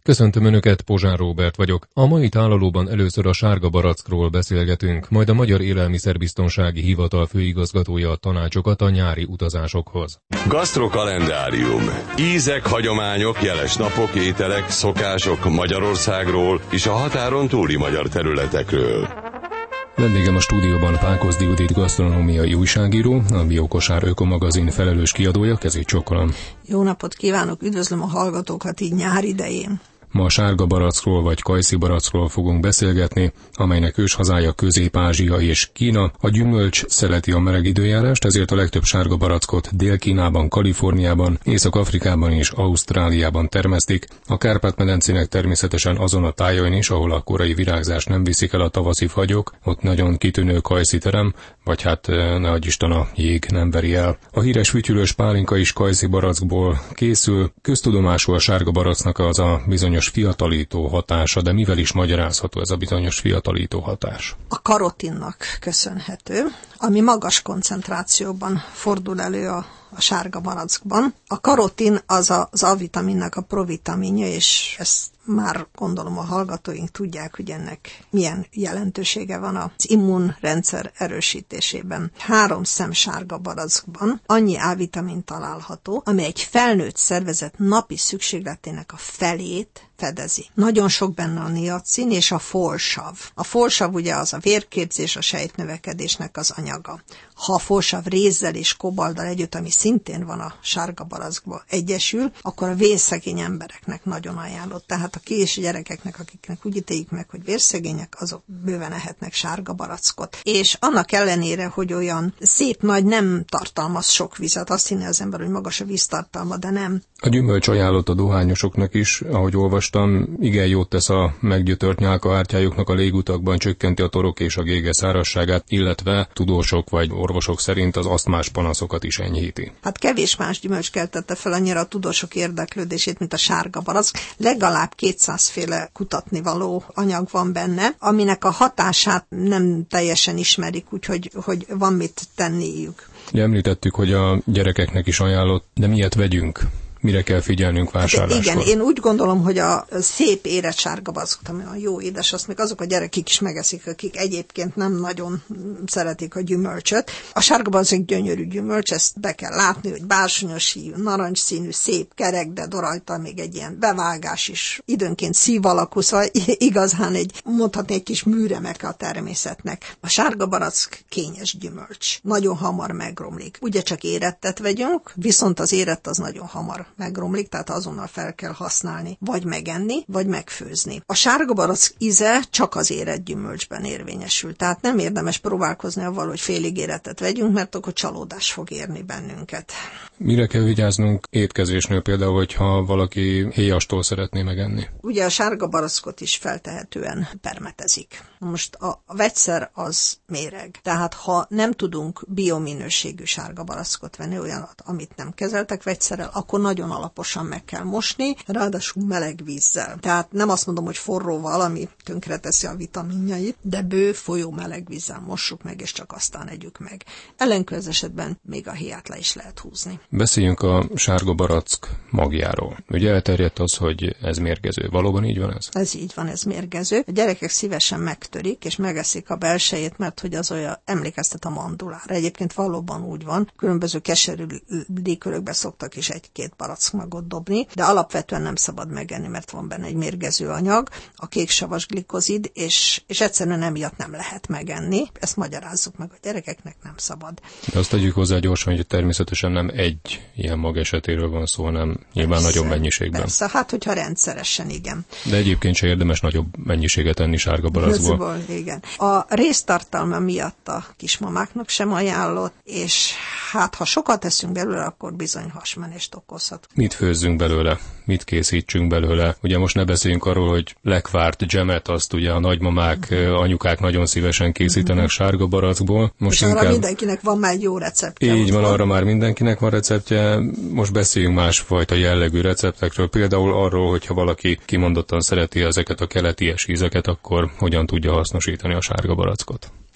Köszöntöm Önöket, Pozsár Róbert vagyok. A mai tálalóban először a sárga barackról beszélgetünk, majd a Magyar Élelmiszerbiztonsági Hivatal főigazgatója ad tanácsokat a nyári utazásokhoz. Gasztrokalendárium. Ízek, hagyományok, jeles napok, ételek, szokások Magyarországról és a határon túli magyar területekről. Vendégem a stúdióban Pákozdi Judit gasztronómiai újságíró, a Biokosár Ökomagazin felelős kiadója, kezét csókolom. Jó napot kívánok, üdvözlöm a hallgatókat így nyár idején. Ma a sárga barackról vagy kajszi barackról fogunk beszélgetni, amelynek őshazája Közép-Ázsia és Kína. A gyümölcs szereti a meleg időjárást, ezért a legtöbb sárga barackot Dél-Kínában, Kaliforniában, Észak-Afrikában és Ausztráliában termesztik. A Kárpát-medencének természetesen azon a tájain is, ahol a korai virágzás nem viszik el a tavaszi fagyok, ott nagyon kitűnő kajszi terem, vagy hát ne adj Isten, a jég nem veri el. A híres fütyülős pálinka is kajszi barackból készül. Köztudomású a sárga baracknak az a bizonyos fiatalító hatása, de mivel is magyarázható ez a bizonyos fiatalító hatás? A karotinnak köszönhető, ami magas koncentrációban fordul elő a sárga barackban. A karotin az A-vitaminnak a provitaminja, és ezt már gondolom a hallgatóink tudják, hogy ennek milyen jelentősége van az immunrendszer erősítésében. 3 szem sárga barackban annyi A-vitamin található, ami egy felnőtt szervezet napi szükségletének a felét fedezi. Nagyon sok benne a niacin és a folsav. A folsav ugye az a vérképzés, a sejtnövekedésnek az anyaga. Ha a folsav rézzel és kobaldal együtt, ami szintén van a sárga barackban egyesül, akkor a vérszegény embereknek nagyon ajánlott. Tehát a kis gyerekeknek, akiknek úgy ítéljük meg, hogy vérszegények, azok bőven ehetnek sárga barackot. És annak ellenére, hogy olyan szép nagy, nem tartalmaz sok vizet, azt hinné az ember, hogy magas a víztartalma, de nem. A gyümölcs ajánlott a dohányosoknak is, ahogy olvastam, igen jót tesz a meggyötört nyálkahártyájuknak a légutakban, csökkenti a torok és a gége szárazságát, illetve tudósok vagy orvosok szerint az asztmás panaszokat is enyhíti. Hát kevés más gyümölcs keltette fel annyira a tudósok érdeklődését, mint a sárga barack. Legalább 200 féle kutatnivaló anyag van benne, aminek a hatását nem teljesen ismerik, úgyhogy van mit tenniük. Említettük, hogy a gyerekeknek is ajánlott, de miért vegyünk? Mire kell figyelnünk vásárláskor? Igen, én úgy gondolom, hogy a szép érett sárga barackot, ami a jó édes, azt még azok a gyerekek is megeszik, akik egyébként nem nagyon szeretik a gyümölcsöt. A sárga barack egy gyönyörű gyümölcs, ezt be kell látni, hogy bársonyos híjú, narancsszínű, szép, kerek, de rajta még egy ilyen bevágás is, időnként szív alakú, szóval igazán mondhatni egy kis műremeke a természetnek. A sárga barack kényes gyümölcs. Nagyon hamar megromlik. Ugye csak érettet vegyünk, viszont az érett az nagyon hamar megromlik, tehát azonnal fel kell használni, vagy megenni, vagy megfőzni. A sárga barack íze csak az érett gyümölcsben érvényesül, tehát nem érdemes próbálkozni avval, hogy félig érettet vegyünk, mert akkor csalódás fog érni bennünket. Mire kell vigyáznunk étkezésnél például, hogyha valaki héjastól szeretné megenni? Ugye a sárga barackot is feltehetően permetezik. Most a vegyszer az méreg. Tehát ha nem tudunk biominőségű sárga barackot venni, olyanat, amit nem kezeltek vegyszerrel, akkor nagyon alaposan meg kell mosni, ráadásul meleg vízzel. Tehát nem azt mondom, hogy forróval, ami tönkreteszi a vitaminjait, de bő folyó meleg vízzel mossuk meg, és csak aztán együk meg. Ellenkező esetben még a héját le is lehet húzni. Beszéljünk a sárga barack magjáról. Ugye elterjedt az, hogy ez mérgező. Valóban így van ez? Ez így van, ez mérgező. A gyerekek szívesen megtörik, és megeszik a belsejét, mert hogy az olyan emlékeztet a mandulára. Egyébként valóban úgy van. Különböző keserű likőrökbe szoktak is 1-2 barackmagot dobni, de alapvetően nem szabad megenni, mert van benne egy mérgező anyag, a kéksavas glikozid, és egyszerűen emiatt nem lehet megenni. Ezt magyarázzuk meg a gyerekeknek, nem szabad. De azt tegyük hozzá gyorsan, hogy természetesen nem egy ilyen mag esetéről van szó, hanem nyilván nagyobb mennyiségben. Persze, hát hogyha rendszeresen, igen. De egyébként se érdemes nagyobb mennyiséget enni sárga barackból. Igen. A résztartalma miatt a kismamáknak sem ajánlott, és hát ha sokat eszünk belőle, akkor bizony hasmenést okozhat. Mit főzzünk belőle? Mit készítsünk belőle? Ugye most ne beszéljünk arról, hogy lekvárt dzsemet, azt ugye a nagymamák, anyukák nagyon szívesen készítenek sárga barackból. Most és arra mindenkinek van már egy jó receptje. Így van, arra már mindenkinek van receptje. Most beszéljünk másfajta jellegű receptekről. Például arról, hogyha valaki kimondottan szereti ezeket a keleties ízeket, akkor hogyan tudja hasznosítani a sárga barackot?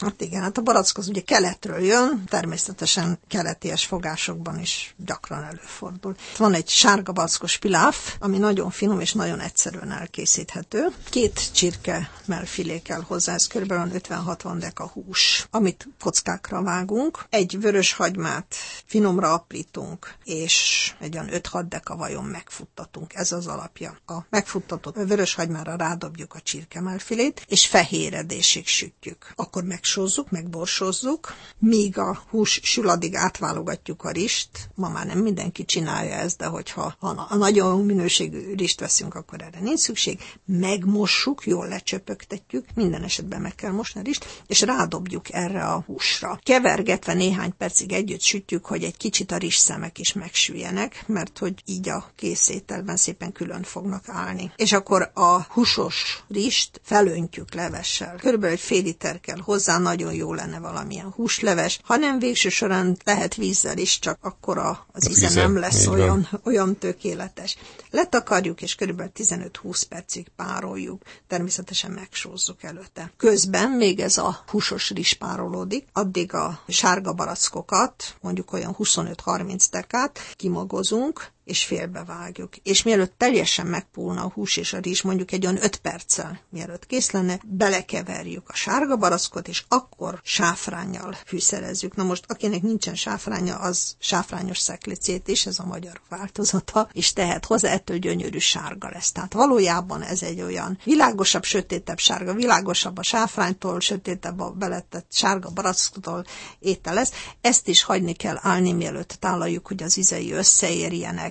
Hát igen, hát a barack az ugye keletről jön, természetesen keleties fogásokban is gyakran előfordul. Van egy sárga barackos piláf, ami nagyon finom és nagyon egyszerűen elkészíthető. 2 csirke mellfilé kell hozzá, ez kb. 50-60 deka hús, amit kockákra vágunk. Egy vörös hagymát finomra aprítunk, és egy olyan 5-6 deka vajon megfuttatunk. Ez az alapja. A megfuttatott vörös hagymára rádobjuk a csirke mellfilét, és fehéredésig sütjük. Akkor megsózzuk, megborsózzuk, míg a hús sül, addig átválogatjuk a rist. Ma már nem mindenki csinálja ezt, de hogyha a nagyon minőségű rist veszünk, akkor erre nincs szükség. Megmossuk, jól lecsöpögtetjük, minden esetben meg kell mosni a rist, és rádobjuk erre a húsra. Kevergetve néhány percig együtt sütjük, hogy egy kicsit a rizsszemek is megsüljenek, mert hogy így a készételben szépen külön fognak állni. És akkor a húsos rist felöntjük levessel. Körülbelül egy fél liter kell hozzá, nagyon jó lenne valamilyen húsleves. Ha nem, végső során lehet vízzel is, csak akkor az íze nem lesz olyan tökéletes. Letakarjuk, és körülbelül 15-20 percig pároljuk. Természetesen megsózzuk előtte. Közben még ez a húsos rizs párolódik, addig a sárga barackokat, mondjuk olyan 25-30 dekát kimagozunk, és félbevágjuk. És mielőtt teljesen megpulna a hús és a rizs, mondjuk egy olyan 5 perccel, mielőtt kész lenne, belekeverjük a sárga barackot, és akkor sáfránnyal fűszerezzük. Na most, akinek nincsen sáfránja, az sáfrányos szeklicét is, ez a magyar változata, és tehet hozzá, ettől gyönyörű sárga lesz. Tehát valójában ez egy olyan világosabb, sötétebb sárga, világosabb a sáfránytól, sötétebb a beletett sárga baracktól étel lesz. Ezt is hagyni kell állni, mielőtt tálaljuk, hogy az ízei összeérjenek.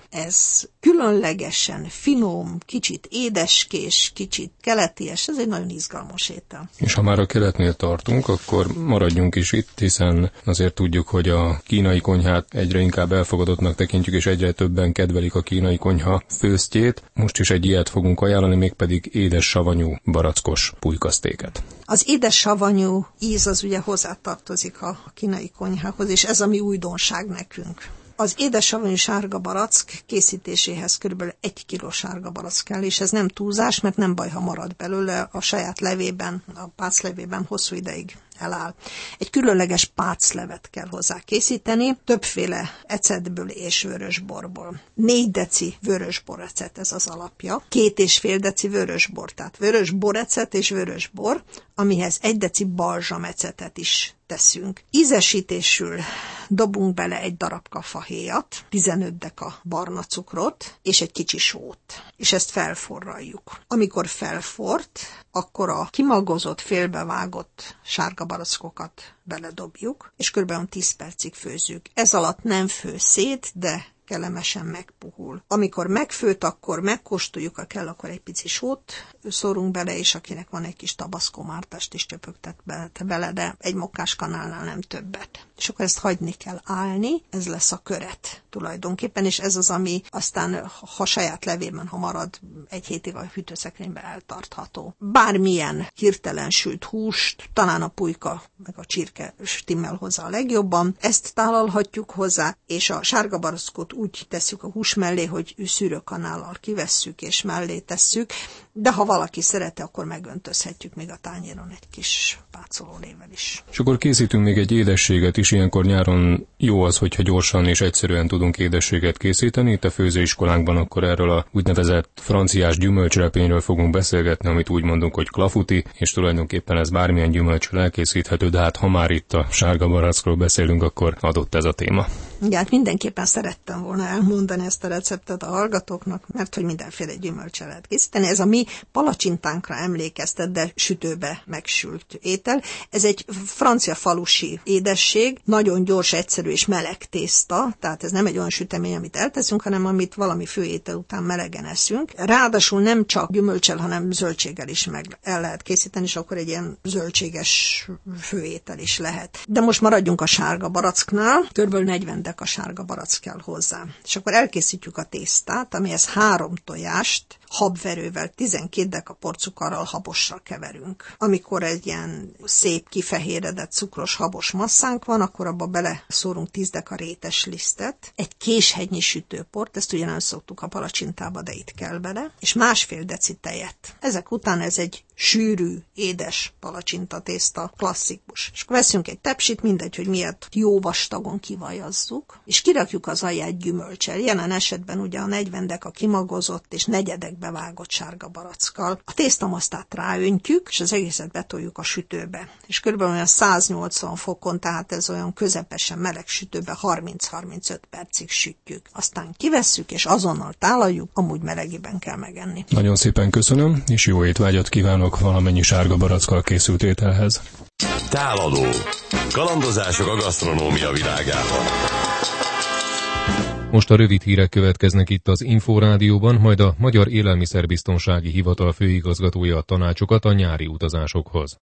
Ez különlegesen finom, kicsit édeskés, kicsit keleties, ez egy nagyon izgalmas étel. És ha már a keletnél tartunk, akkor maradjunk is itt, hiszen azért tudjuk, hogy a kínai konyhát egyre inkább elfogadottnak tekintjük, és egyre többen kedvelik a kínai konyha főztjét. Most is egy ilyet fogunk ajánlani, mégpedig édes savanyú barackos pulykasztéket. Az édes savanyú íz az ugye hozzátartozik a kínai konyhához, és ez a mi újdonság nekünk. Az édes savanyú sárga barack készítéséhez kb. 1 kg sárga barack kell, és ez nem túlzás, mert nem baj, ha marad belőle, a saját levében, a páclevében hosszú ideig eláll. Egy különleges páclevet kell hozzá készíteni, többféle ecetből és vörösborból. 4 deci vörösbor ecet, ez az alapja. 2,5 deci vörösbor, tehát vörösbor ecet és vörösbor, amihez 1 deci balzsam ecetet is teszünk. Ízesítésül dobunk bele egy darabka fahéjat, 15 deka barna cukrot, és egy kicsi sót. És ezt felforraljuk. Amikor felfort, akkor a kimagozott, félbevágott sárga barackokat beledobjuk, és kb. 10 percig főzzük. Ez alatt nem fő szét, de kellemesen megpuhul. Amikor megfőtt, akkor megkóstoljuk, ha kell, akkor egy pici sót szórunk bele, és akinek van egy kis tabaszkómártást is csöpögtet bele, de egy mokkáskanálnál nem többet. És akkor ezt hagyni kell állni, ez lesz a köret tulajdonképpen, és ez az, ami aztán, ha saját levében, ha marad, 1 hétig a hűtőszekrényben eltartható. Bármilyen hirtelen sült húst, talán a pulyka meg a csirke stimmel hozzá a legjobban, ezt tálalhatjuk hozzá, és a sárga barackot úgy tesszük a hús mellé, hogy szűrőkanállal kivesszük és mellé tesszük, de ha valaki szereti, akkor megöntözhetjük még a tányéron egy kis pácolólével is. És akkor készítünk még egy édességet is, ilyenkor nyáron jó az, hogyha gyorsan és egyszerűen tudunk édességet készíteni. Itt a főzőiskolánkban akkor erről a úgynevezett franciás gyümölcsrepényről fogunk beszélgetni, amit úgy mondunk, hogy klafuti, és tulajdonképpen ez bármilyen gyümölcsről elkészíthető, de hát ha már itt a sárga barackról beszélünk, akkor adott ez a téma. Ja, hát mindenképpen szerettem volna elmondani ezt a receptet a hallgatóknak, mert hogy mindenféle gyümölcsel lehet készíteni. Ez a mi palacsintánkra emlékeztet, de sütőbe megsült étel. Ez egy francia falusi édesség, nagyon gyors, egyszerű és meleg tészta, tehát ez nem egy olyan sütemény, amit elteszünk, hanem amit valami főétel után melegen eszünk. Ráadásul nem csak gyümölcsel, hanem zöldséggel is meg el lehet készíteni, és akkor egy ilyen zöldséges főétel is lehet. De most maradjunk a sárga baracknál, kb. 40 deka sárga barack kell hozzá. És akkor elkészítjük a tésztát, amihez 3 tojást habverővel 12 deka porcukarral habosra keverünk. Amikor egy ilyen szép kifehéredett cukros habos masszánk van, akkor abba beleszórunk 10 deka rétes lisztet, egy késhegynyi sütőport, ezt ugye nem szoktuk a palacsintába, de itt kell bele, és 1,5 deci tejet. Ezek után ez egy sűrű, édes palacsintatészta, klasszikus. És akkor veszünk egy tepsit, mindegy, hogy miért jó vastagon kivajazzuk, és kirakjuk az alját gyümölcsel. Jelen esetben ugye a 40 deka kimagozott és negyedekbe vágott sárga barackkal. A tésztamasztát ráöntjük, és az egészet betoljuk a sütőbe. És körülbelül olyan 180 fokon, tehát ez olyan közepesen meleg sütőbe 30-35 percig sütjük. Aztán kivesszük, és azonnal tálaljuk, amúgy melegiben kell megenni. Nagyon szépen köszönöm, és jó étvágyat kívánok valamennyi sárga barackkal készült ételhez. Tálaló. Kalandozások a gasztronómia világában. Most a rövid hírek következnek itt az Inforádióban, majd a Magyar Élelmiszerbiztonsági Hivatal főigazgatója ad tanácsokat a nyári utazásokhoz.